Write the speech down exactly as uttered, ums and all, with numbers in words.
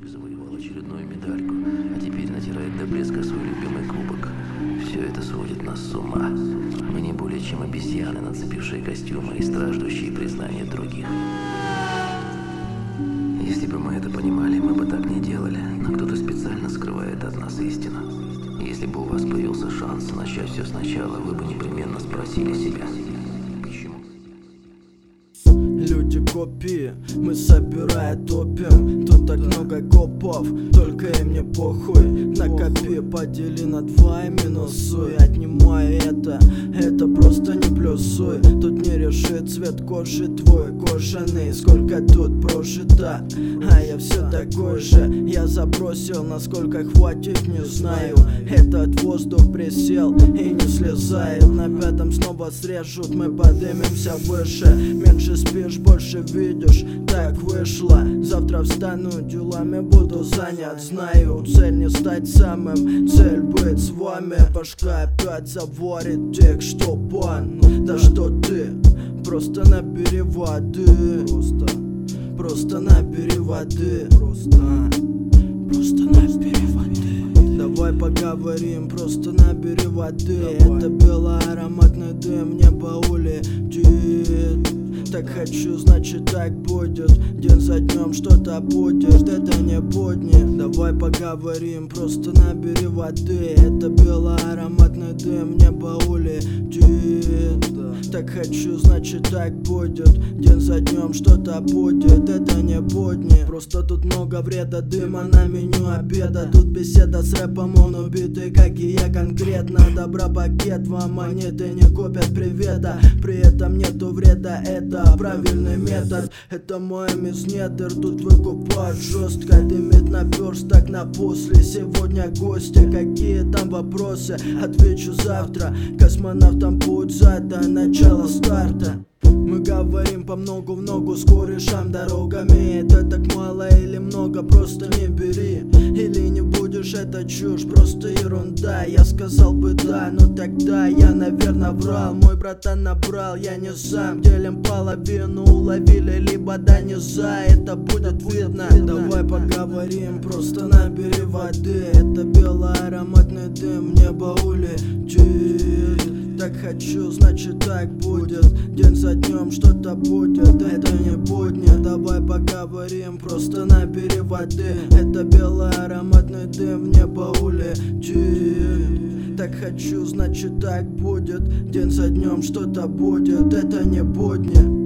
мальчик завоевал очередную медальку, а теперь натирает до блеска свой любимый кубок. Все это сводит нас с ума. Мы не более чем обезьяны, нацепившие костюмы и страждущие признания других. Если бы мы это понимали, мы бы так не делали, но кто-то специально скрывает от нас истину. Если бы у вас появился шанс начать все сначала, вы бы непременно спросили себя, почему? Люди копии, мы собирая топим. Тут так много копов, только им не похуй. Накопи, подели на два и минусуй. Отнимай это, это просто не плюсуй. Тут не решит цвет кожи твой кожаный. Сколько тут прожито, а я все такой же. Я забросил, насколько хватит, не знаю. Этот воздух присел и не слезает. На пятом снова срежут, мы поднимемся выше. Меньше спишь, больше видишь, так вышло. Завтра встану, делами буду занят. Знаю, цель не стать самым, цель быть с вами. Башка опять заварит тех, что он. Да что ты, просто набери воды. Просто, просто набери воды. Просто, просто набери воды. Давай поговорим, просто набери воды. Давай. Это белый ароматный дым, небо улетит. Так хочу, значит так будет. День за днем что-то будет, это не будни. Давай поговорим, просто набери воды. Это белый ароматный дым, небо улетит. Так хочу, значит так будет. День за днем что-то будет, это не будни. Просто тут много вреда, дыма на меню обеда. Тут беседа с рэпом, он убитый, как и я конкретно. Добра пакет, вам монеты не купят привета. При этом нету вреда, это правильный метод. Это мой миснедер, тут выкупают жестко. Дымит наперсток на после. Сегодня гости, какие там вопросы? Отвечу завтра. Космонавтам путь задан, начало старта. Мы говорим по многу в ногу с корешам дорогами. Это так мало или много, просто не бери. Или не будешь, это чушь, просто ерунда. Я сказал бы да, но тогда я, наверное, врал. Мой братан набрал, я не сам. Делим половину, уловили, либо да не за. Это будет видно. Давай поговорим, просто набери воды. Это белый ароматный дым, небо улетит. Так хочу, значит так будет. День за днем что-то будет, это не будни. Давай поговорим, просто набери воды. Это белый ароматный дым, небо улетит. Так хочу, значит так будет. День за днем что-то будет, это не будни.